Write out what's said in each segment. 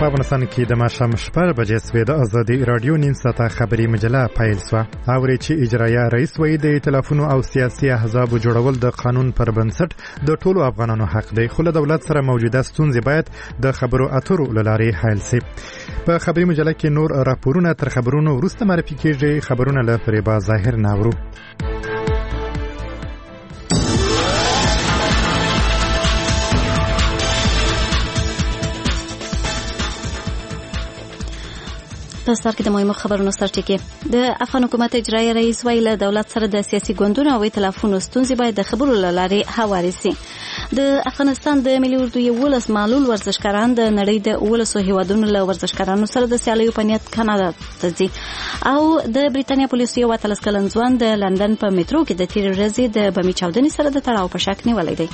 افغانستان کې د ماښام 6 بجې سوې د ازادي رادیو نیم ساعته خبري مجله پیل شوه. اوري چې اجرایه رئیس وایي د ائتلافونو او سیاسي احزاب جوړول د قانون پر بنسټ د ټولو افغانانو حق دی، خو له دولت سره موجوده ستونزې باید د خبرو اترو له لارې حل شي. په خبري مجله کې نور راپورونه تر خبرونو وروسته معرفي کیږي. خبرونه له فریبا ظاهر ناورو. په سر کې د مهمو خبرونو سرټکی. د افغان حکومت اجرایي رئیس ویل دولت سره د سیاسي ګوندونو او ائتلافونو ستونزې باید د خبرو له لارې هوارې شي. د افغانستان د ملي اردو 11 معلول ورزشکاران د نړۍ د 11 هیوادونو له ورزشکارانو سره د سیالیو په نیت کاناډا ته ځي. او د بریتانیا پولیسو یو 13 کلن ځوان د لندن په میټرو کې د تیر ورځې د بمي چاودنې سره د تړاو په شک نیولې دی.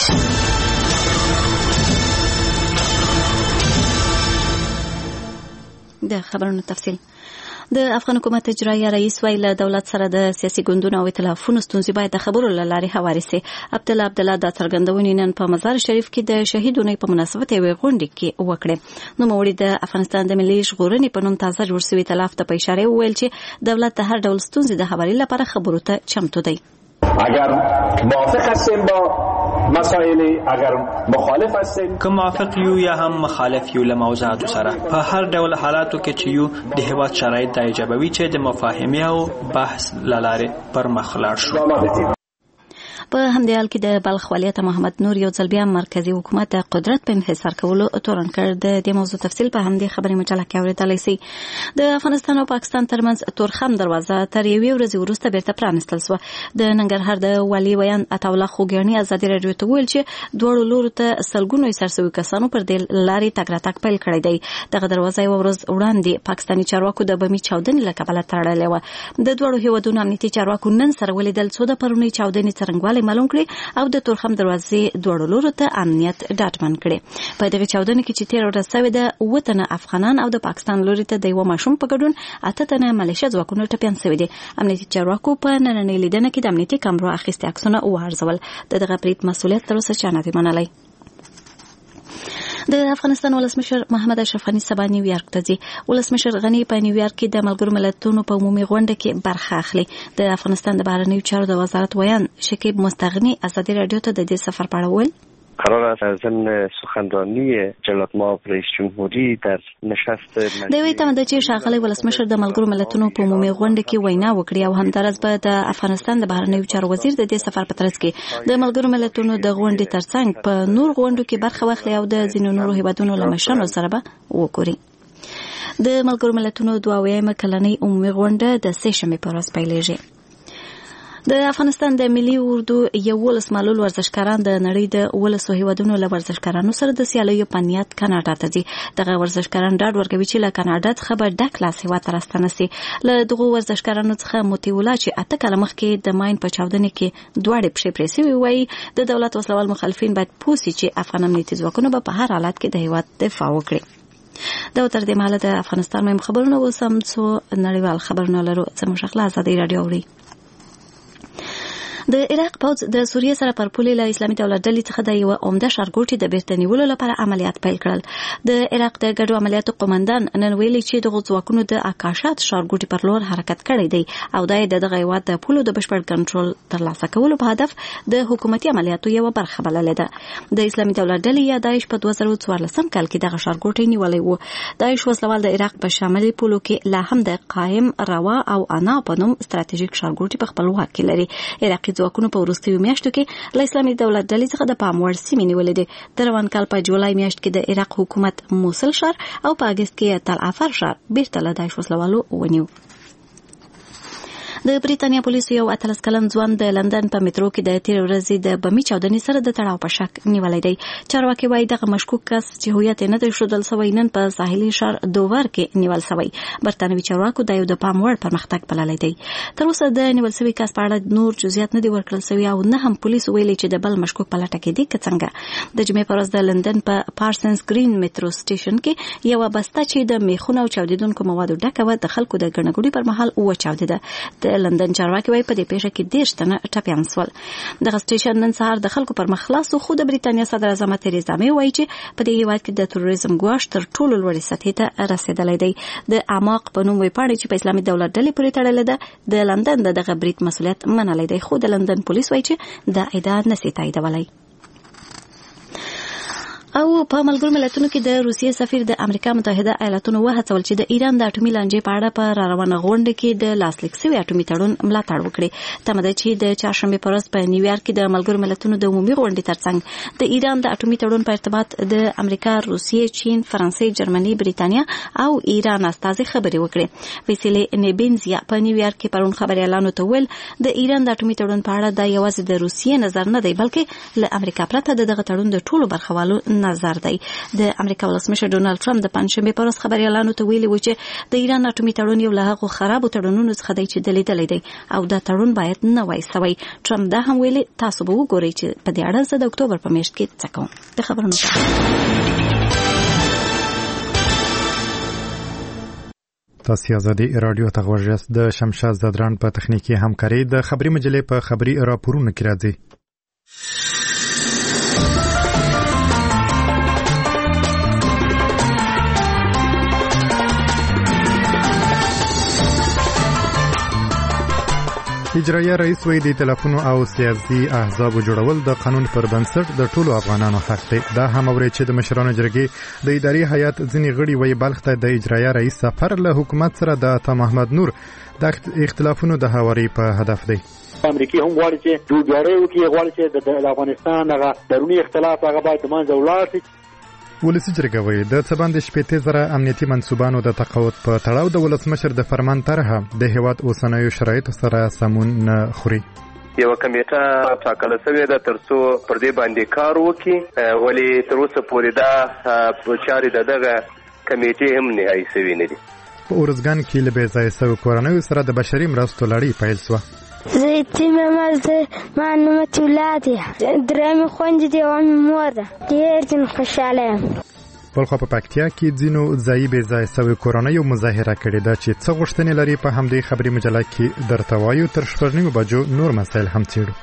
د خبرونو تفصیل. د افغان حکومت اجرایي رئیس ویل دولت سره د سیاسي ګوندونو او ائتلافونو ستونزې باید د خبرو له لارې هوارې شي. عبدالله د څرګندونې نن په مزار شریف کې د شهیدونو په مناسبت یوې غونډې کې وکړه. نو موري د افغانستان د ملي ژغورنې په نوم تازه جوړ شوی ائتلاف ته په اشاره ویل چې دولت د هر ډول ستونزې د هواري لپاره خبرو ته چمتو دی. اگر موافق هستیم با مسائل، اگر مخالف هستیم که موافق یو یا هم مخالف یو له موضوعاتو سره په هر ډول حالاتو کې چې یو د هیواد شرایط د ایجابوي چې د مفاهمې او بحث لاره پر مخ لاړ شو. په همدې حال کې د بلخ ولیعت محمد نور یو ځل بیا مرکزی حکومت د قدرت په انحصار کولو تورن کړ. د دې موضوع تفصیل په همدې خبري مجله کې اورېدلای شئ. د افغانستان او پاکستان ترمنځ تورخم دروازه تر یوې ورځې وروسته بیرته پرانستل شوه. د ننګرهار د والي ویان عطاالله خوګیانی ازادي رادیو ته ویل چې دوړو لورو ته سلګونو سرسوي کسانو پر دې لارې تګ راتګ پیل کړی دی. دغه دروازه یو ورځ وړاندې پاکستاني چارواکو د بمي چاودنې له کبله تړلې و. د دوړو هیوادونو امنیتي چارواکو نن سره ولیدل چې د پرونی چاودنې څرنګوالی معلوم کړي او د تورخم دروازې دوړو لورو ته امنیت ډاډمن کړي. په دغه چاودنې کې چې تیر ورځ سوي د وطن افغانان او د پاکستان لوري ته د یو ماشوم په ګډون 8 تنه ملیشه ځواکونو ټپيان شوي دي. امنیتي چارواکو په نننۍ لیدنه کې د امنیتي کامرو اخیستي عکسونه وارزول. دغه برید مسؤلیت تر اوسه چا نه دی منلی. د افغانستان ولسمشر محمد اشرف غنی سبا نیویارک ته ځي. ولسمشر غنی په نیویارک کې د ملګرو ملتونو په عمومي غونډه کې برخه اخلي. د افغانستان د بهرنیو چارو د وزارت ویان شکیب مستغنی ازادي رادیو ته د دې سفر په اړه وویل. قرار است ضمن سخنرانی جلال مآب رئیس جمهوری در نشست دوی ته د چې ښاغلی ولسمشر د ملګرو ملتونو په عمومي غونډه کې وینا وکړي او همدارس به د افغانستان د بهرنیو چارو وزیر د دې سفر په ترڅ کې د ملګرو ملتونو د غونډې ترڅنګ په نور غونډو کې برخه واخلي او د ځینو نورو هیوادونو له مشرانو سره به وګوري. د ملګرو ملتونو 22مه کلنۍ عمومي غونډه د سه شنبې په ورځ پیلېږي. د افغانستان د ملي اردو 11 معلول ورزشکاران د نړۍ د 11 هیوادونو له ورزشکارانو سره د سیالیو په نیت کاناډا ته ځي. دغه ورزشکاران ډاډ ورکوي چې له کاناډا څخه به ډک لاس هیواد ته راستنه سي. له دغو ورزشکارانو څخه موتیولا چې 8 کاله مخکې د ماین په چاودنې کې دواړې پښې پرې سوي وایي د دولت وسلوال مخالفین باید پوه سي چې افغان امنیتي ځواکونه به په هر حالت کې د هیواد دفاع وکړي. دا تر دې مهاله د افغانستان مهم خبرونه وسم څو نړیوال خبرونه لرو. زموږ خپل ازادي رادیو اوري. د عراق پوځ د سوریې سره پر پولې له اسلامي دولت ډلې څخه د یو عمده ښارګوټي د بیرته نیولو لپاره عملیات پیل کړل. د عراق د ګډو عملیاتو قومندان نن ویلي چې دغه ځواکونو د اکاشات ښارګوټي پر لور حرکت کړی دی او دا د دغه هیواد د پولو د بشپړ کنټرول ترلاسه کولو په هدف د حکومتي عملیاتو یو برخه بللې ده. د اسلامي دولت ډلې یا داعش په 2014 کال کې دغه ښارګوټي نیولې و. داعش وسلوال د عراق په شمالي پولو کې لا هم د قائم روا او انا په نوم ستراتیژیک ښارګوټي په خپل واک کې لري. عراقي ځواکونو په وروستیو میاشتو کې له اسلامي دولت ډلې څخه د پام وړ سیمې نیولې دي. د روان کال په جولای میاشت کې د عراق حکومت موصل ښار او په اګست کې تل افر ښار بیرته له داعش وسلوالو ونیو. د بریتانیا پولیسو یو 13 کلن ځوان د لندن په میټرو کې د تیر ورځې د بمي چاودنې سره د تړاو په شک نیولې دی. چارواکي وایي دغه مشکوک کس چې هویت نه دی ښودل شوی نن په ساحلي ښار دوور کې نیول شوی. برتانوي چارواکو د یو د پام وړ پرمختګ بللی دی. تر اوسه د نیول شوی کس په اړه نور جزئیات نه دي ورکړل شوی او نه هم پولیسو ویلي چې د بل مشکوک په لټه کې دي که څنګه. د جمعې په ورځ د لندن په پارسنز گرین میټرو سټیشن کې یو بسته چې د میخونو او چاودیدونکو موادو ډکه و د خلکو د ګڼګوڼې پر مهال وچاودېده. د د لندن چارواکي وايي په دې پیښه کې 10 تنه ټپيان شول. دغه سټیشن نن سهار د خلکو پر مخ خلاص خو د بریتانیا صدر اعظم تریزا مې وايي چې په دې هیواد کې د تروریزم ګواښ تر ټولو لوړې سطحې ته رسیدلی دی. د اعماق په نوم ویپاړي چې په اسلامي دولت ډلې پورې تړلې ده د لندن دغه بریټ مسؤلیت منلی دی خو د لندن پولیس وايي چې دا ادعا نشي تاییدولی. او په ملګرو ملتونو کې د روسیې سفیر د امریکا متحده ایالاتونو وهڅول چې د ایران د اټومي لانجې په اړه په روانه غونډه کې د لاسلیک شوي اټومي تړون ملاتړ وکړي. تمه ده چې د چهارشنبې په ورځ په نیویارک کې د ملګرو ملتونو د عمومي غونډې ترڅنګ د ایران د اټومي تړون په ارتباط د امریکا، روسیې، چین، فرانسې، جرمني، بریتانیا او ایران استازي خبرې وکړي. ویسیلې نیبینزیا په نیویارک کې پرون خبريالانو ته ویل د ایران د اټومي تړون په اړه د یوازې د روسیې نظر نه دی بلکې له امریکا پرته دغه تړون د ټولو برخوالو نظر دی. د امریکا ولسمشر ډونالد ټرمپ د پنځشنبه پر ورځ خبريالانو ته ویلي و چې د ایران اټومي تړون یو له هغو خرابو تړونونو څخه دی چې دلیدلی دی او دا تړون باید نه وای سوی. ټرمپ دا هم ویلي تاسو به وګورئ چې په دې اړه زه د اکتوبر په میاشت کې څه کوم. د خبرونو تاسو آزادي رادیو ته غوږ د شمشاد زدران په تخنیکی همکاري د خبري مجلې په خبري راپورونو کې راځي. اجرایه رئیس وی د تلفونو او سیاسي احزاب جوړول د قانون پر بنسټ د ټولو افغانانو حق دی. دا هم اوري چې د مشرانو جرګې د اداري هیئت ځینې غړي وی بلخ ته د اجرایه رئیس سفر له حکومت سره د عطا محمد نور د اختلافونو د هواري په هدف دی. امریکای هم غواړي چې جوړجاړی وکړي، غواړي چې د افغانستان هغه دروني اختلاف هغه باید منځ ولاړ شي. ولسی جرګه وی د څباند شپېته زره امنیتي منسوبانو د تقاعد په تړاو د ولسمشر د فرمان طرحه د هیواد اوسنیو شرایطو سره سمون نه خوري. یو کمیټه ټاکل شوې ده ترڅو پر دې باندې کار وکړي، ولی تر اوسه پورې دا چارې دغه کمیټې هم نهایي شوې نه دي. په اورزګان کې له بې ځایه شویو کورنیو سره د بشري مرستو لړۍ پیل شوه. زه ما نوم تولاد درېمې خویندې دي او مور ده. ډېر ځین خوشحاله یم. بلخوا په پکتیا کې ځینو ځایي بې ځایه شویو کورنیو مظاهره کړې ده چې څه غوښتنې لري په همدې خبري مجله کې درته وایو. تر 9:30 بجو نور مسایل هم څېړو.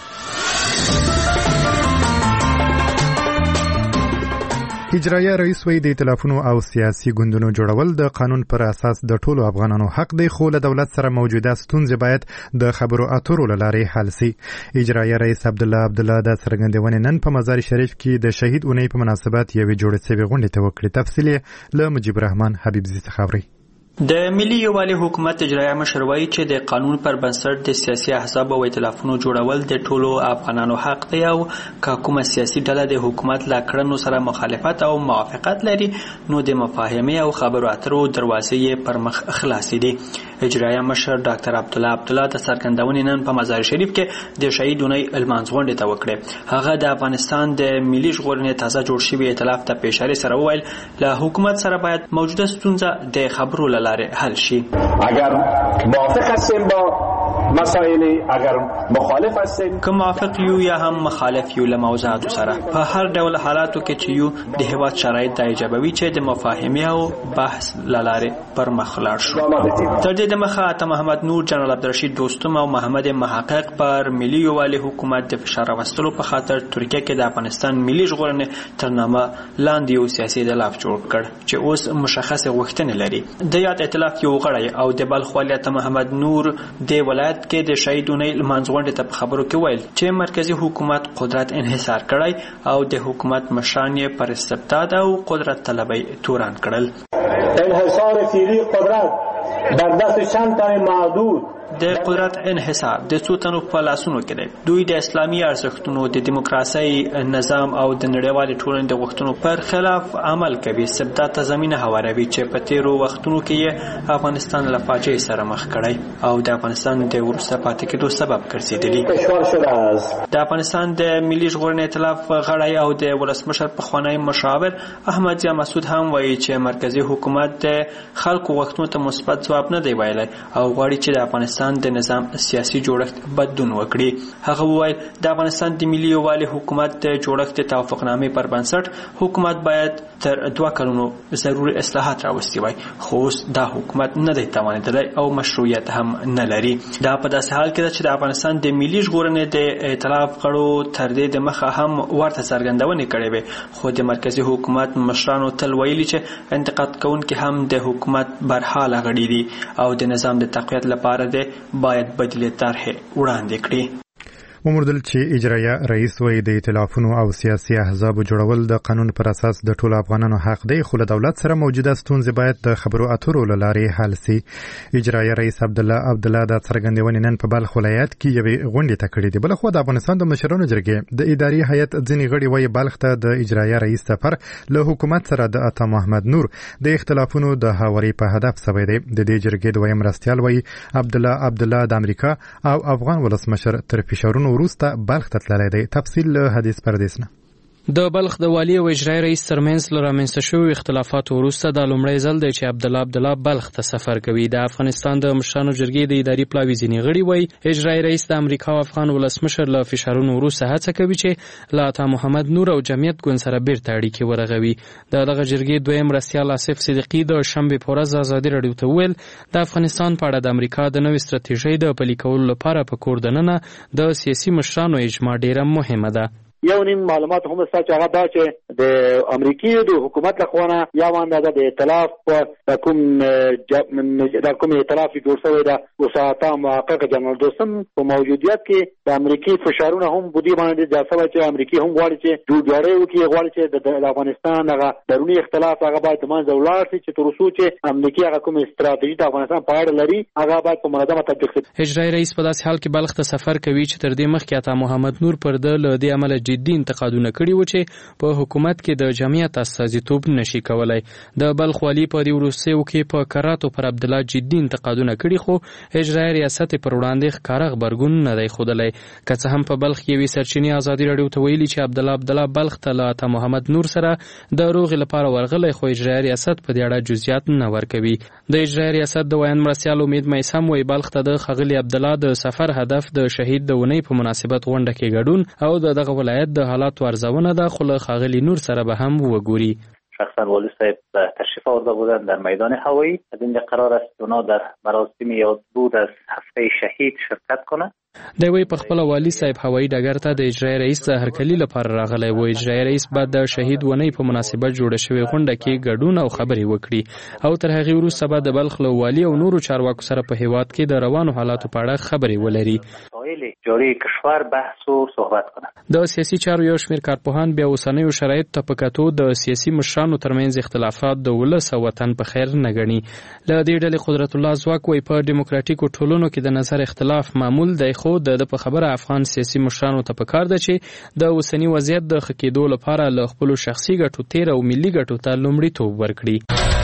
اجرایه رئیس وی د تلفونو او سیاسي ګوندونو جوړول د قانون پر اساس د ټولو افغانانو حق دی خو له دولت سره موجوده ستونزې باید د خبرو اترو له لارې حل شي. اجرایه رئیس عبدالله د څرګندونې نن په مزار شریف کې د شهید اونۍ په مناسبت یوې جوړې شوې غونډې ته وکړې. تفصیل له مجيب رحمان حبیبزي څخه اورئ. د ملي یووالي حکومت اجرایه مشر وایي چې د قانون پر بنسټ د سیاسي احزاب او ائتلافونو جوړول د ټولو افغانانو حق دی او که کومه سیاسي ډله د حکومت له کړنو سره مخالفت او موافقت لري نو د مفاهمې او خبرو اترو دروازې پر مخ خلاصې دي. اجرایه مشر ډاکټر عبدالله د څرګندونې نن په مزار شریف کې د شهید اونۍ لمانځ غونډې ته وکړې. هغه د افغانستان د ملي ژغورنې تازه جوړ شوي ائتلاف ته په اشاره سره وویل له حکومت سره باید موجوده ستونزه د خبرو له حل شي. اگر موافق هستیم با مسائل، اگر مخالف هستیم که موافق یو یا هم مخالف یو له موضوعاتو سره په هر ډول حالاتو کې چې یو د هیواد شرایط د ایجابوي چې د مفاهمې او بحث لاره پر مخ لاړ شو. تر دې د مخه عطا محمد نور، جنرال عبدالرشید دوستم او محمد محقق پر ملي یووالي حکومت د فشار راوستلو په خاطر ترکیه کې د افغانستان ملي ژغورنې تر نامه لاندې یو سیاسي ائتلاف جوړ کړ چې اوس مشخصه غوښتنې لري. د یاد ائتلاف یو غړی او د بلخ والي عطا محمد نور د ولایت کې د شهید اونۍ لمانځ غونډې ته په خبرو کې ویل چې مرکزی حکومت قدرت انحصار کړی او د حکومت مشران یې پر استبداد او قدرت طلبۍ تورن کړل. انحصار فعلی قدرت در دست چند تن محدود د قدرت انحصار د څو تنو په لاسونو کې دی. دوی د اسلامي ارزښتونو، د دیموکراسۍ نظام او د نړیوالې ټولنې د غوښتنو پر خلاف عمل کوي. استبداد ته زمینه هواروي چې په تیرو وختونو کې یې افغانستان له فاجعې سره مخ کړی او د افغانستان د وروسته پاتې کېدو سبب ګرځېدلی. د افغانستان د ملي ژغورنې ائتلاف غړی او د ولسمشر پخوانی مشاور احمد ضیا مسعود هم وایي چې مرکزی حکومت د خلکو غوښتنو ته مثبت ځواب نه دی ویلی او غواړي چې د افغانستان افغانستان د نظام سیاسي جوړښت بدلون وکړي. هغه وویل د افغانستان د ملي یووالي حکومت د جوړښت د توافقنامې پر بنسټ حکومت باید تر 2 کلونو ضروري اصلاحات راوستي وای، خو اوس دا حکومت نه دی توانیدلی او مشروعیت هم نه لري. دا په داسې حال کې ده چې د افغانستان د ملي ژغورنې د ائتلاف غړو تر دې د مخه هم ورته څرګندونې کړې وې، خو د مرکزي حکومت مشرانو تل ویلي چې انتقاد کوونکي هم د حکومت برحاله غړي دي او د نظام د تقویت لپاره د باید بدیلې طرحې وړاندې کړي. ومردل چې اجرایه رئیس وایي د ائتلافونو او سیاسي احزاب جوړول د قانون پر اساس د ټولو افغانانو حق دی، خو له دولت سره موجوده ستونزې باید د خبرو اترو له لارې حل سي. اجرایه رئیس عبدالله د څرګندونې نن په بلخ ولایت کې یوې غونډې ته کړې دي. بلخو د افغانستان د مشرانو جرګې د اداري هیئت ځینې غړي وایي بلخ ته د اجرایه رئیس سفر له حکومت سره د عطا محمد نور د اختلافونو د هواري په هدف سوی دی. د دې جرګې دویم مرستیال وایي عبدالله د امریکا او افغان ولسمشر تر فشارونو وروسته بلخ ته تللی دی. تفصیل له حدیث پردیس نه. د بلخ د والی او اجرایي رئیس ترمنځ له رامنځته شویو اختلافاتو وروسته دا لومړی ځل دی چې عبدالله بلخ ته سفر کوي. د افغانستان د مشرانو جرګې د اداري پلاوي ځینې غړي وایي اجرایي رئیس د امریکا او افغان ولسمشر له فشارونو وروسته هڅه کوي چې له عطا محمد نور او جمعیت ګوند سره بیرته اړیکې ورغوي. د دغه جرګې دویم مرستیال آصف صدیقي د شنبې په ورځ ازادي راډیو ته وویل د افغانستان په اړه د امریکا د نوې ستراتیژۍ د پلي کولو لپاره په کور دننه د سیاسي مشرانو اجماع ډیره مهمه ده. یو نیم معلومات هم ستا چې هغه دا چې د امریکای د حکومت لخوا یا اندازه د ائتلاف د کوم ائتلاف جوړ شوی دا وساته محقق جنرال دوستم په موجودیت کې د امریکای فشارونه هم بودی باندې ځاسوي چې امریکای هم غواړي چې جوړجاړی وکړي، غواړي چې د افغانستان هغه دروني اختلاف هغه باید منځ ولاړ شي چې تر څو چې امریکای هغه کوم استراتیژي د افغانستان په اړه لري هغه باید په منظمه تطبیق شي. اجرایي رئیس په داسې حال کې بلخ ته سفر کوي چې تر دې مخکې عطا محمد نور پر د لدی عمل جدي انتقادونه کړي و چې په حکومت کې د جمعیت استازیتوب نشي کولای. د بلخ والی په دې وروستیو کې په کراتو پر عبدالله جدي انتقادونه کړي، خو اجرایي ریاست پر وړاندې ښکاره غبرګون نه دی ښودلی. که څه هم په بلخ کې یوې سرچینې ازادي راډیو ته ویلي چې عبدالله بلخ ته له عطا محمد نور سره د روغې لپاره ورغلی، خو اجرایي ریاست په دې اړه جزئیات نه ورکوي. د اجرایي ریاست د ویان مرستیال امید میثم وایي بلخ ته د ښاغلي عبدالله د سفر هدف د شهید د اونۍ په مناسبت غونډه کې ګډون او دغه ولایت د حالات ارزونه ده، خو له ښاغلي نور سره به هم وګوري. شخصا والی صاحب تشریف آورده بودند در میدان هوایی. از اینجا قرار است اونا در مراسم یادبود از هفته شهید شرکت کنند. د وی په خپل والی صاحب هوایی ډګر ته د اجرایي رئیس د هرکلی لپاره راغلی و. اجرایي رئیس بعد د شهید ونې په مناسبت جوړه شوې غونډه کې ګډون او خبرې وکړي او تر هغې وروسته به د بلخ له والي او نورو چارواکو سره په هیواد کې د روانو حالاتو په اړه خبرې ولري. جاری کشور بحث او صحبت کنه. د سیاسي چارو یو شمېر کارپوهان بیا اوسنیو شرایطو ته په کتو د سیاسي مشرانو ترمنځ اختلافات د ولس او وطن په خیر نه ګڼي. له دې ډلې قدرت الله ځواک وایي په ډیموکراتیکو ټولنو کې د نظر اختلاف معمول دی، خو د په خبره افغان سیاسي مشرانو ته پکار ده چې د اوسنی وضعیت د ښه کېدو لپاره له خپلو شخصي ګټو تیر او ملي ګټو ته لومړیتوب ورکړي.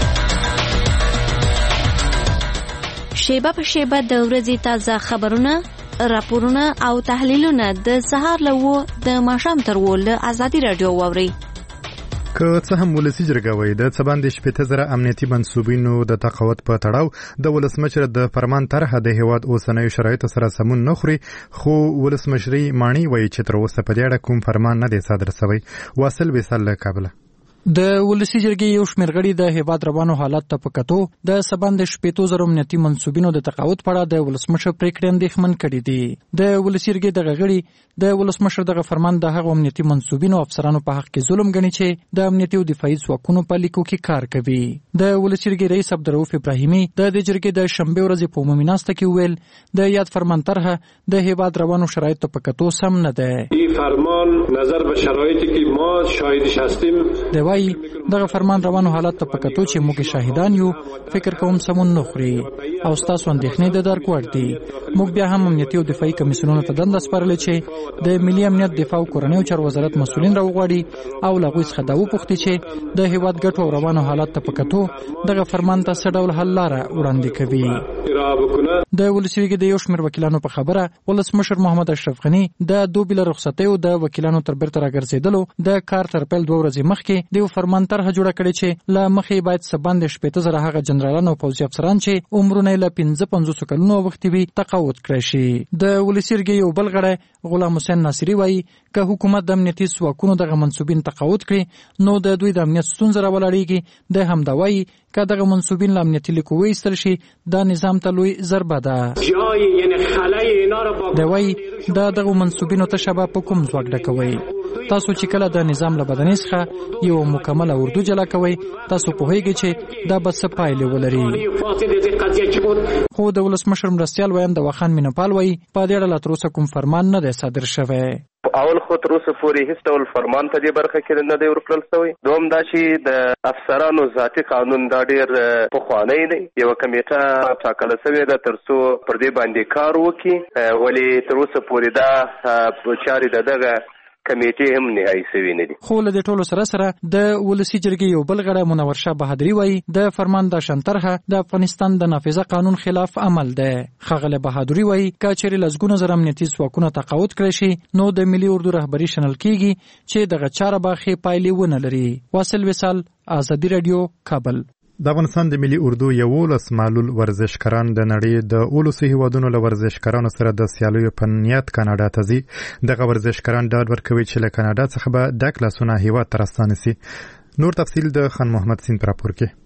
شیبه په شیبه د ورځې تازه خبرونه، راپورونه او تحلیلونه د سهار له 9 د ماښام تر 10 له ازادي راډیو واورئ. که څه هم ولسی جرګه وایي د څه باندې 15,000 امنیتي منصوبینو د تقاوت په تړاو د ولسمشر د فرمان طرحه د هیواد اوسنیو شرایطو سره سمون نه خوري، خو ولسمشري ماڼۍ وایي چې تر اوسه په دې اړه کوم فرمان نه دی صادر شوی. واصل وصل له کابل. د ولسی جرګې یو شمېر غړي د هیواد روانو حالات ته په کتو د سباند 15,000 امنیتي منصوبینو د تقاوت په اړه د ولسمشر پریکړې اندېښمن کړي دي. د ولسی جرګې دغه غړي د ولسمشر دغه فرمان د هغو امنیتي منصوبینو افسرانو په حق کې ظلم ګڼي چې د امنیتي او دفاعي ځواکونو په لیکو کې کار کوي. د ولسی جرګې رئیس عبدالرؤف ابراهیمي د دې جرګې د شنبې ورځې په عمومي ناسته کې ویل د یاد فرمان طرحه د هیواد روانو شرایطو په کتو سم نه ده. این فرمان نظر به شرایطی که ما شاهدش هستیم دغه فرمان روانو حالات ته پکتو چې موږ شاهدان یو فکر کوم سمون نه خوري او تاسو اندېښنې د درک وړ دي. موږ بیا هم امنیتي او دفاعي کمیسیونونو ته دنده سپارلې چې د ملي امنیت دفاع او کورنیو چارو وزارت مسؤلین راوغواړي او له هغوی څخه دا وپوښتي چې د هیواد ګټو او روانو حالات ته پکتو دغه فرمان ته څه ډول حل لاره وړاندې کوي. د ولسي جرګې د یو شمېر وکیلانو په خبره ولسمشر محمد اشرف غني د 2 بیل رخصتۍ وروستیو د وکیلانو تر بیرته راګرځېدلو د کار تر پیل 2 ورځې مخکې د یو فرمان طرحه جوړه کړې چې له مخې باید سباند 15,000 هغه جنرالان او پوځي افسران چې عمرونه له 55 کلونو وخت وي تقاعد کړی شي. د ولسیرګي یو بل غړی غلام حسین ناصری وایي که حکومت د امنیتي ځواکونو دغه منسوبین تقاعد کړي نو د دوی د امنیت ستونزه راولاړېږي. د همدا وایي که دغه منسوبین له امنیتي لیکو وایستل شي دا نظام ته لوی ضربه ده. د وایي دا دغه منسوبینو ته شبه په کوم ځواک ډکوي. تاسو چې کله د نظام له بدنې څخه یو مکمله اردو جلا کوئ تاسو پوهیږئ چې دا به څه پایلې ولري. خو د ولسمشر مرستیال ویاند وخان مینپال وایي په دې اړه تر اوسه کوم فرمان نه دی صادر شوی. اول خو تر اوسه پورې هیڅ ډول فرمان په دې برخه کې نه دی ورکړل شوی. دوم دا چې د افسرانو ذاتي قانون دا ډېر پخوانی دی. یو کمیټه ټاکل شوې ده تر څو پر دې باندې کار وکړي ولې تر اوسه پورې دا چارې دغه کمیټې هم نهایي شوي نه دي. خو له دې ټولو سره د ولسي جرګې یو بل غړی منور شاه بهادري وایي د فرمان د شنطرحه د افغانستان د نافذه قانون خلاف عمل ده. ښاغلی بهادري وایي که چیرې لسګونه زره امنیتي ځواکونه تقاعد کړی شي نو د ملي اردو رهبري شنل کیږي چې دغه چاره به ښې پایلې ونه لري. واصل وصال، آزادي رادیو، کابل. د افغانستان د ملي اردو 11 معلول ورزشکاران د نړۍ د 12 هیوادونو له ورزشکارانو سره د سیالیو په نیت کاناډا ته ځي. دغه ورزشکاران ډاډ ورکوي چې له کاناډا څخه به د کلاسونه هیواد ته راستانه سي. نور تفصیل د خان محمد سین پر راپور کې.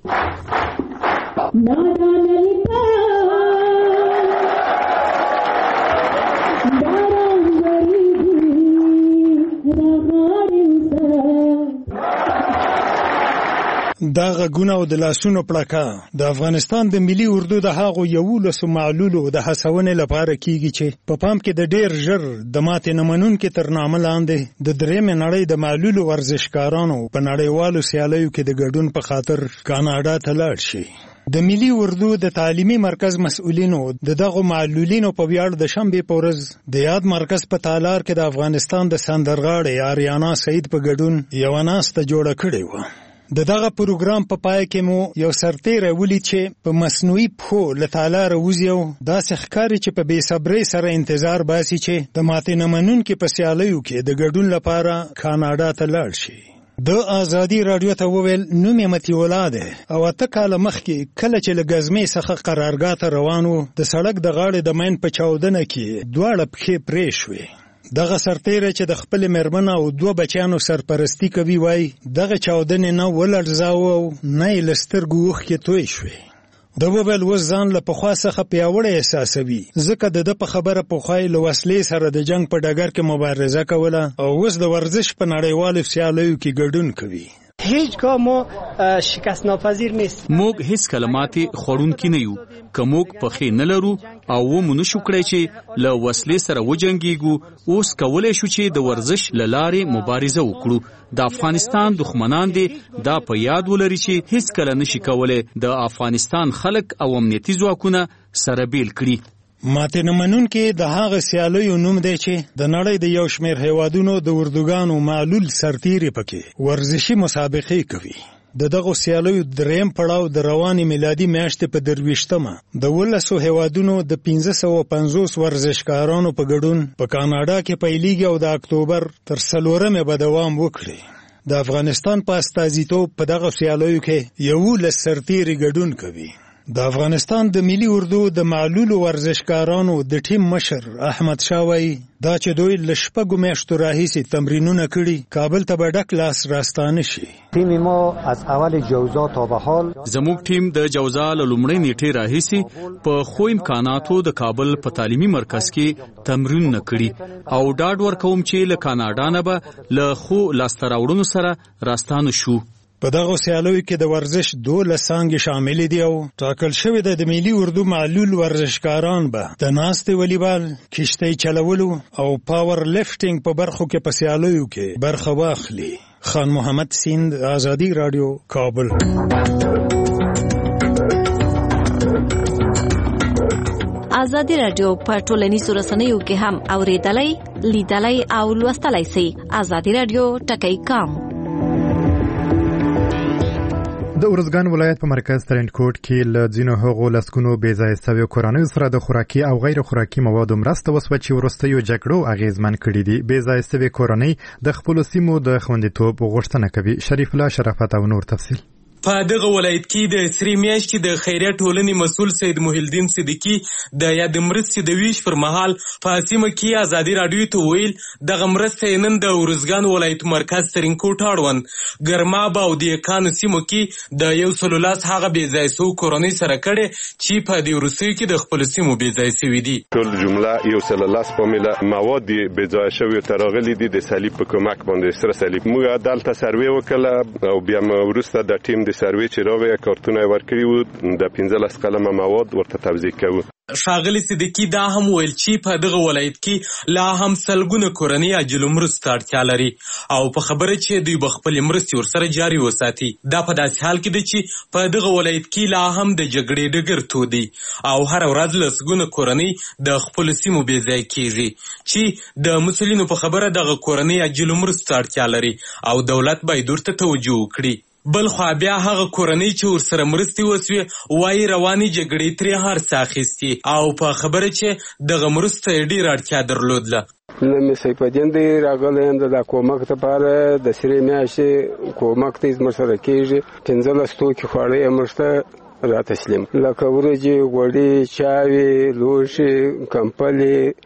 دا غږونه او د لاسونو پړکا د افغانستان د ملي اردو د هغو 11 معلولو د هڅونې لپاره کیږي چې په پام کې د ډیر ژر د ماتې نه منونکي تر نامه لاندې د درېیمې نړۍ د معلولو ورزشکارانو په نړیوالو سیالیو کې د ګډون په خاطر کاناډا ته لاړ شي. د ملي اردو د تعلیمي مرکز مسؤلینو د دغه معلولینو په ویاړ د شنبې په ورځ د یاد مرکز په تالار کې د افغانستان د سندرغاړې آریانا سعید په ګډون یوه ناسته جوړه کړې وه. د دغه پروګرام په پای کې مو یو سرتیری ولید چې په مصنوعي پښو له تالاره وځي او داسې ښکاري چې په بې صبرۍ سره انتظار باسي چې د ماتې نه منونکي په سیالیو کې د ګډون لپاره کاناډا ته لاړ شي. د آزادي رادیو ته وویل نوم یې متي ولا دی او 8 کاله مخکې کله چې له ګزمې څخه قرارګاه ته روان و د سړک د غاړې د مین په چاودنه کې دواړه پښې پرې شوې. دغه سرتیری چې د خپل مېرمن او 2 بچیانو سرپرستی کوي وای دغه چاودنې نه ولړزاو او نه یې له سترګو اوښکې توی شوې. د وویل اوس ځان له پخوا څخه پیاوړی احساسوي ځکه د ده په خبره پخوا یې له وسلې سره د جنګ په ډګر کې مبارزه کوله او اوس د ورزش په نړیوالو سیالیو کې ګډون کوي. هیچگاه ما شکست ناپذیر نیست. موږ هیڅ کلماتي خوړونکي نه یو. که موږ پخې نه لرو او ومو نشو کړی چې له وسلې سره وجنګیږو اوس کولی شو چې د ورزش له لارې مبارزه وکړو. د افغانستان دښمنان دي دا په یاد ولري چې هیڅ کله نشي کولی د افغانستان خلک او امنیتي ځواکونه سره بیل کړي. ماتې نه منونکي د هغه سیالیو نوم دی چې د نړۍ د یو شمېر هیوادونو د اردوګانو معلول سرتیري پکې ورزشي مسابقې کوي. د دغو سیالیو درېیم پړاو د روانې میلادي میاشتې په 23مه د 12 هیوادونو د 550 ورزشکارانو په ګډون په کاناډا کې پیلېږي او د اکتوبر تر 4مې به دوام وکړي. د افغانستان په استازیتوب په دغه سیالیو کې 11 سرتیري ګډون کوي. د افغانستان د ملي اردو د معلولو ورزشکارانو د ټیم مشر احمد شاه وایي دا چې دوی له 6 میاشتو راهیسې تمرینونه کړي کابل ته به ډک لاس راستانه شي. تیم ما از اول جوزا تا به حال زموږ ټیم د جوزا له لومړۍ نیټې راهیسې په خو امکاناتو د کابل په تعلیمي مرکز کې تمرینونه کړي او ډاډ ورکوم چې له کاناډا نه به له خو لاسته راوړنو سره راستانه شو. په دغه سیالیو کې د ورزش 12 څانګې شامل دي او ټاکل شوی د ملي اردو معلول ورزشکاران به د ناستې والیبال، کشتۍ چلولو او پاور لفټینګ په برخو کې په سیالیو کې برخه واخلي. خان محمد سیند، آزادي رادیو، کابل. آزادي رادیو په ټولنیزو رسنیو کې هم اوریدلای، لیدلای او لوستلای شئ. آزادي رادیو ټکی کام. د ارزګان ولایت په مرکز ترنټکوټ کې له ځینو هغو لسګونو بې ځایه شویو کورنیو سره د خوراکي او غیر خوراکي موادو مرسته وسوه چې وروستیو جګړو اغیزمن کړي دي. بې ځایه شوې کورنۍ د خپلو سیمو د خوندیتوب غوښتنه کوي. شریف الله شرافت او نور تفصیل. په دغه ولایت کې د سری میاشتې د خیریه ټولنې مسؤل سید محیالدین صدیقي د یاد مرستې د ویش پر مهال په سیمه کې ازادي راډیو ته ویل دغه مرسته نن د ارزګان ولایت مرکز ترنټکوټ اړوند ګرماب او د یکانو سیمو کې د 110 هغه بې ځایه شوو کورنۍ سره کړې چې په دې وروستیو کې د خپلو سیمو بې ځایه شوي دي. ټول جمله 110 فامیله مواد بې ځایه شویو ته راغلي دي د صلیب په کمک باندې سره صلیب. موږ دلته سروې وکړه او بیا وروسته د ټیم د سروې چې راوي کارتونه ورکړي وو د 15 قلمه مواد ورته توزیع کوو. ښاغلي صدیقي دا هم ویل چې په دغه ولایت کې لا هم سلګونه کورنۍ عاجلو مرستو اړتیا لري او په خبره چې دوی به خپلې مرستې ورسره جاري وساتي. دا په داسې حال کې ده چې په دغه ولایت کې لا هم د جګړې ډګر تودي او هر ورځ لسګونه کورنۍ د خپلو سیمو بې ځایه کېږي چې د مسؤلینو په خبره دغه کورنۍ عاجلو مرستو اړتیا لري او دولت باید ورته توجه وکړي. بل خوا بیا هغه کورنۍ چې ورسره مرستې وسوې وایي روانې جګړې ترې هر څه اخیستي او په خبره چې دغه مرستو یې ډېره اړتیا درلودله. نن سیف الدین دی راغلی یم د کومک لپاره د سری میاشتې کومک ته زموږ سره کېږي 15 توکي خواړه یې موږ ته را تسلیم لکه ورجې غوړي چاوي لوښي کمپلې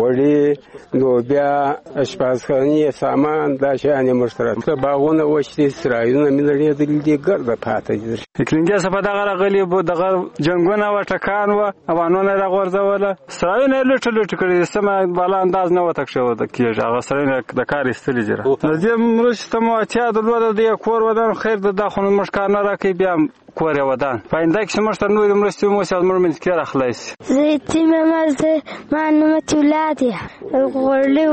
غوړي لوبیا اشپزخانې سامان دا شیان یې موږ سره باغونه وچ دي سرایونه مې لړېدلي دي ګرده پاته دي. اقلینګیا څخه دغه راغلي بو دغه جنګونه و ټکان و افغانونه راغورځوله سرایونه یې لوټ لوټ کړي سمه بالا انداز نه وتک شو د کېږي هغه سرایونه د کار ایستلي جره د دې مرستې مو اړتیا درلوده د کور ودان خیر د داخلو موږ کار نه راکوي بیا کور یې ودان پاینده کې موږ ته نورې مرستې مو سیاز موږ منځ کې راخلاصي. زه یتیم یم زه ما نومت ولاد یم غوړي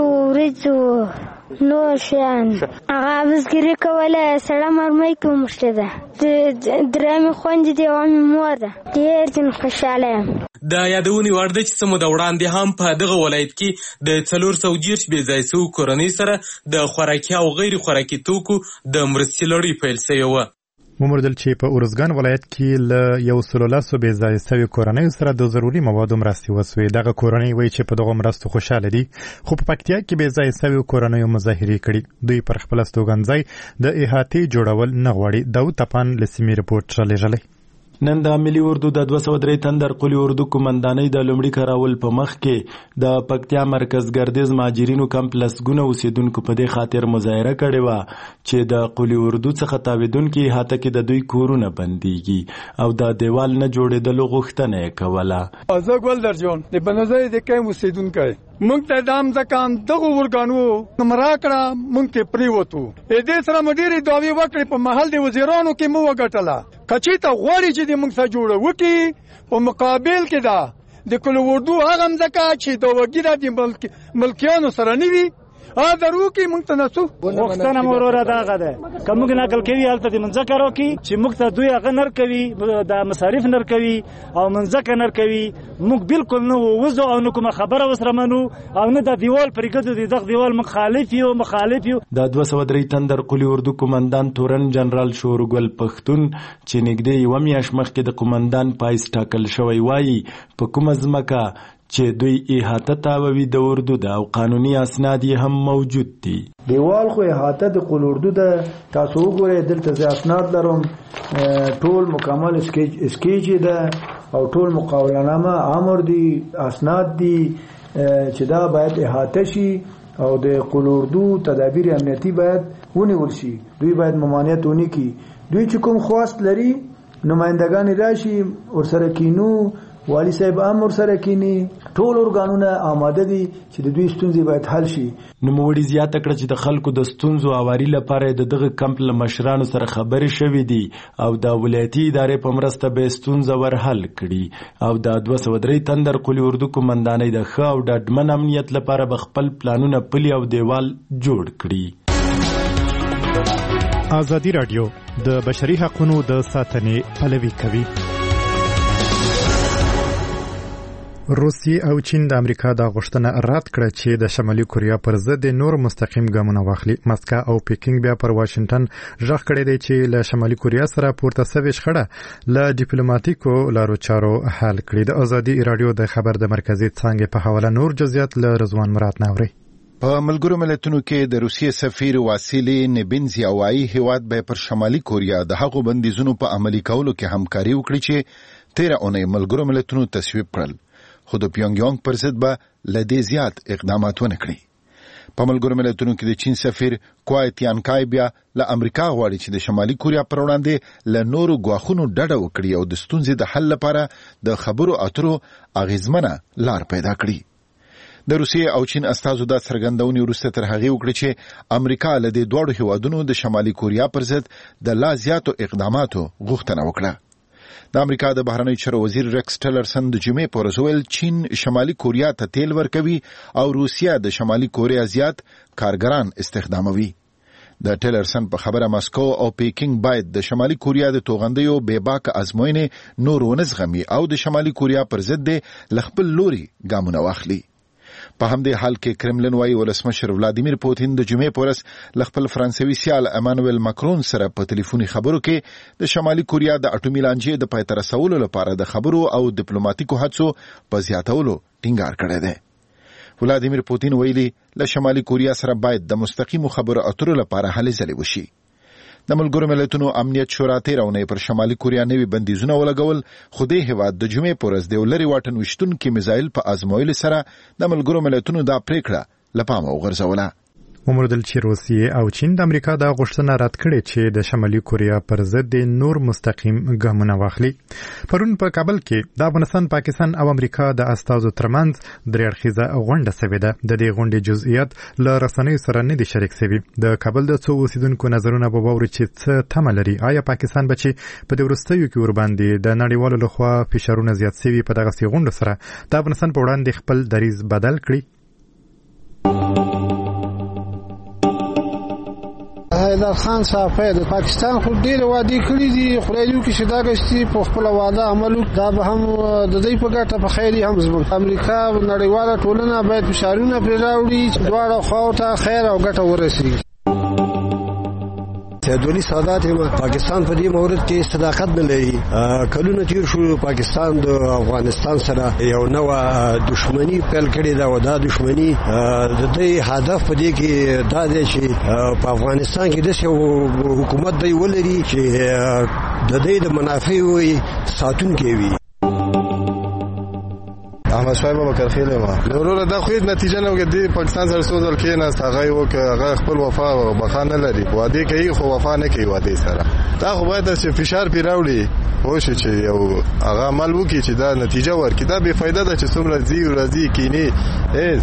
وریجو نور شیان هغه بزګري کوله سړه مرمۍ کې مشته ده د درېمې خویندې دي او مې مور ده ډېر ځین خوشحاله یم. د یادونې وړ ده چې څه موده وړاندې هم په دغه ولایت کې د 440 بې ځایه شوو کورنۍ سره د خوراکي او غیر خوراکي توکو د مرستې لړۍ پیل شوې وه. وموندل چې په ارزګان ولایت کې له 110 بې ځایه شویو کورنیو سره د ضروري موادو مرستې وسوې. دغه کورنۍ وایي چې په دغو مرستو خوشحاله دي خو په پکتیا کې بې ځایه شویو کورنیو مظاهرې کړي. دوی پر خپل استوګنځای د احاطې جوړول نه غواړي. داود تپان له سیمې رپورټ رالیږلی. نن د ملي اردو د 203 تندر قلی اردو قومندانۍ د لومړي کراول په مخ کې د پکتیا مرکز ګردیز مهاجرینو کمپ لسګونه اوسیدونکو په دې خاطر مظاهره کړې وه چې د قلی اردو څخه تاویدونکي احاطه کې د دوی کورونه بندیږي او د دیوال نه جوړېدلو غوښتنه یې کوله. زه ګل درجون د بنوزۍ د کم اوسیدونکی مونږ ته دام ځکان دغه ورګانو نمرا کړه مونږ ته پریوتو دې سره مډيري دعوی وکړي په محل د وزیرانو کې مو وګټله کچې ته غواړي چې د موږ سره جوړه وکړي په مقابل کې دا د کلو اردو هغه ځکه چې د وګړه د ملکیانو سره نیوي درو کې موږ ته نسو وختونه مورره داغه ده کوم کې نقل کوي حالت د منځ کارو کې چې موږ ته دوی هغه نر کوي د مصارف نر کوي او منځ نر کوي موږ بالکل نو وځو او نو کوم خبره وسره منو او نه د دیوال پرګدو د دغه دیوال مخالف یو د 203 تندر قلی اردو قومندان تورن جنرال شورګل پښتون چې نګدې یو میاش مخکې د قومندان پایس ټاکل شوی وایي په کوم ځمکه چې دوی احاطه تاووي د اردو ده او قانوني اسناد هم موجود دي. دیوال خو احاطه د قل اردو ده تاسو وګورئ دلته زه اسناد لرم ټول مکمل اسکیچ ده او ټول مقاولنامه امر دي اسناد دي چې دا باید احاطه شي او د قل اردو تدابیر امنیتی باید ونیول شي. دوی باید ممانعت ونکړي. دوی چې کوم خواست لري نمائندگان راشي ورسره کینو والی صاحب امر سره کینی ټول ارګانونه آماده دي چې د دوی ستونزې باید حل شي. نوموړي زیاته کړه چې د خلکو د ستونزو اواري لپاره د دغه کمپ له مشرانو سره خبرې شوې دي او د ولایتي ادارې په مرسته به ستونزه ور حل کړي او د 203 تندر قلی اردو قومندانۍ د ښه او ډاډمن امنیت لپاره به خپل پلانونه پلي او دیوال جوړ کړي. ازادي راډیو د بشري حقوقو د ساتنې پلوي کوي. روسیې او چین د امریکا د غوښتنه رد کړه چې د شمالي کوریا پر ضد نور مستقیم ګامونه واخلي. مسکو او پیکینګ بیا پر واشنگټن ژغ کړی دی چې له شمالي کوریا سره پورته سوي شخړه له ډیپلوماټیکو لارو چارو حل کړي. د ازادي رادیو د خبر د مرکزی څانګې په حواله نور جزئیات له رضوان مراد ناوري. په ملګرو ملتونو کې د روسیې سفیر واسیلی نیبنزی وايي هیواد به پر شمالي کوریا د هغو بندیزونو په عملي کولو کې همکاري وکړي چې 13 اونۍ ملګرو ملتونو تصویب کړل. خو د پیونګ یانګ پر ضد به لدې زیات اقدامات ونه کړي. په ملګرو ملتونو کې د چین سفیر کوای تیانکای بیا له امریکا غواړي چې د شمالي کوریا پر وړاندې له نورو ګواښونو ډډه وکړي او د ستونزې د حل لپاره د خبرو اترو اغیزمنه لار پیدا کړي. د روسیې او چین استازو دا څرګندونې وروسته تر هغې وکړې چې امریکا له دې دواړو هیوادونو د شمالي کوریا پر ضد د لا زیاتو اقداماتو غوښتنه وکړه. د امریکا د بهرنیو چارو وزیر ریکس ټیلرسن د جمعې په ورځ ویل چین شمالي کوریا ته تیل ورکوي او روسیه د شمالي کوریا زیات کارګران استخداموي. د ټیلرسن په خبره مسکو او پیکینګ باید د شمالي کوریا د توغندیو بېباکه ازموینې نور ونه زغمي او د شمالي کوریا پر ضد له خپل لوري ګامونه واخلي. په همدې حال کې کرملن وايي ولسمشر ولادیمیر پوتین د جمعې په ورځ له خپل فرانسوي سیال امانویل ماکرون سره په ټلیفوني خبرو کې د شمالي کوریا د اټومي لانجې د پای ته رسولو لپاره د خبرو او ډیپلوماټیکو هڅو په زیاتولو ټینګار کړی دی. ولادیمیر پوتین ویلي له شمالي کوریا سره باید د مستقیمو خبرو اترو لپاره هلې ځلې وشي. د ملګرو ملتونو امنیت شورا 13 اونۍ پر شمالي کوریا نوي بندیزونه ولګول، خو دې هیواد د جمعې په ورځ د لري واټن وشتونکي میزایل په ازمویلو سره د ملګرو ملتونو دا پریکړه له پامه وغورځوله. وموندل چې روسیې او چین د امریکا د غوښتنه رد کړې چې د شمالي کوریا پر ضد نور مستقیم ګامونه واخلي. پرون په کابل کې د افغانستان، پاکستان او امریکا د استازو ترمنځ درې اړخیزه غونډه شوې ده. د دې غونډې جزئیات له رسنیو سره نه دي شریک شوي. د کابل د څو اوسیدونکو نظرونه به واوري چې څه تمه لري. آیا پاکستان به چې په دې وروستیو کې ورباندې د نړیوالو لخوا فشارونه زیات شوي په دغسې غونډو سره د افغانستان په وړاندې خپل دریځ بدل کړي؟ حیدر خان صاحب د پاکستان خو ډېر وعده کړې دي، خدای دې وکړي چې دا غشتي په خپل وعده عمل وکړي. دا به هم د دې په ګټه په خیر هم زموږ امریکا نړیواله ټولنه باید فشارونه پرې راوړي چې دواړه خواو ته خیر او ګټه ورسېږي. سیدولي سادات پاکستان په دې مورد کې صداقت نه لري. کلونه تیر شو پاکستان د افغانستان سره یو نوې دښمنی پیل کړې ده او دا دښمنی د دې هدف په دې کې دا دی چې په افغانستان کې د حکومت دی ولري چې د دې د منافعو ساتونکي وي. احمد شاه بابکر خیل ما ضرور دا خو نتیجه نه وګړي پاکستان سره سوزل کې نه هغه وک هغه خپل وفا بخانه لري وعده کوي خو وفا نه کوي وعده سره. دا خو باید چې فشار پیراوړي هوښ چې یو هغه عمل وکړي چې دا نتیجه ورکړي. دا بے فایده ده چې څومره راځي کینی هیڅ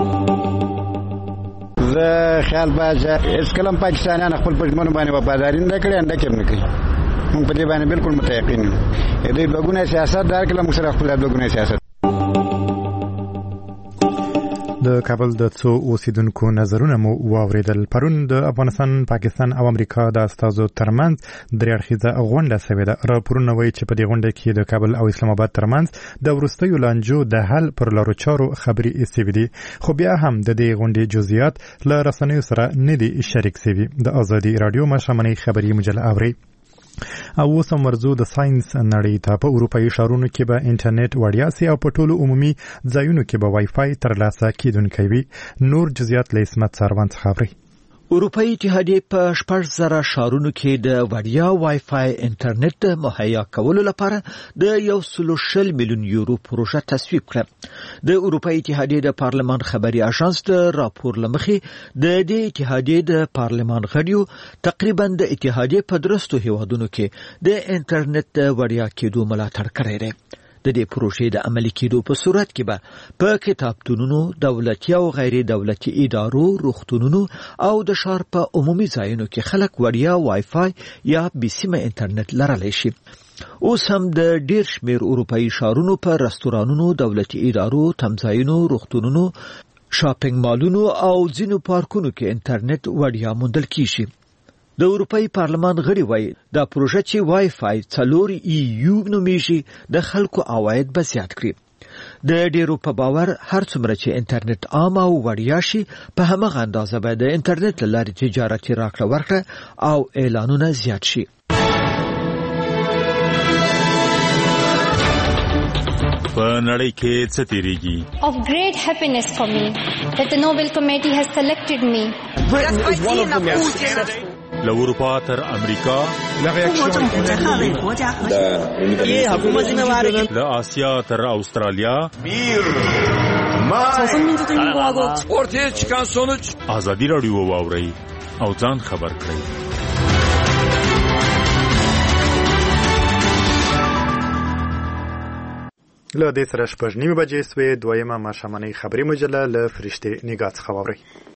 زه خیال باید هیڅ کلم پاکستانیان خپل پښمنو باندې وفاداري نه کړي انده کې نه کوي. موږ په دې باندې بالکل متيقن یو. دوی بګونه سیاست دار کله موږ سره خپل بګونه سیاست. د کابل د څو اوسیدونکو نظرونه مو واوریدل. پرون د افغانستان، پاکستان او امریکا د استازو ترمنځ درې اړخیزه غونډه شوې ده. راپورونه وایي چې په دې غونډه کې د کابل او اسلام آباد ترمنځ د وروستیو لانجو د حل پر لارو چارو خبرې شوې دي، خو بیا هم د دې غونډې جزئیات له رسنیو سره نه دي شریک شوي. د ازادي رادیو مشامنۍ خبري مجله اوري. او اوس هم ورځو د ساينس نړۍ ته. په اروپایي ښارونو کې به انټرنیټ وړیا سي او په ټولو عمومي ځایونو کې به وای فای ترلاسه کیدونکی وي. نور جزئیات له اسمت سروان څخه اوري. اروپایي اتحادیه په 6,000 ښارونو کې د وړیا وای فای انټرنیټ مهیا کولو لپاره د 120 میلیون یورو پروژه تصویب کړه. د اروپایي اتحادیه د پارلمان خبري اژانس د راپور لمخې د دې اتحادیه د پارلمان غړیو تقریبا د اتحادیه په درستو هیوادونو کې د انټرنیټ د وړیا کېدو ملاتړ کړی دی. د دې پروژې د عملي کېدو په صورت کې به په کتابتونونو، دولتي او غیر دولتي ادارو، روغتونونو او د ښار په عمومي ځایونو کې خلک وړیا وای فای یا بې سیمه انټرنیټ لرلی شي. اوس هم د ډیر شمیر اروپایي ښارونو په رستورانونو، دولتي ادارو، تمځایونو، روغتونونو، شاپینګ مالونو او ځینو پارکونو کې انټرنیټ وړیا موندل کیږي. د اروپایي پارلمان غړي وایي دا پروژه چې وای فای 4 EU نومیږي د خلکو عواید به زیات کړي. د ډیرو په باور هر څومره چې انټرنیټ عام او وړیا شي په همغه اندازه به د انټرنیټ له لارې تجارتي راکړه ورکړه او اعلانونه زیات شي. په نړۍ کې څه تیریږي؟ Of great happiness for me that the Nobel Committee has selected me. له اروپا تر امریکا، له آسیا تر استرالیا، ortaya çıkan sonuç ازادي راډیو واورئ او ځان خبر کړئ. له دې سره 8:30 بجې سوې دویمه ماښامنۍ خبري مجله له فرشتې نگاه څخه واورئ.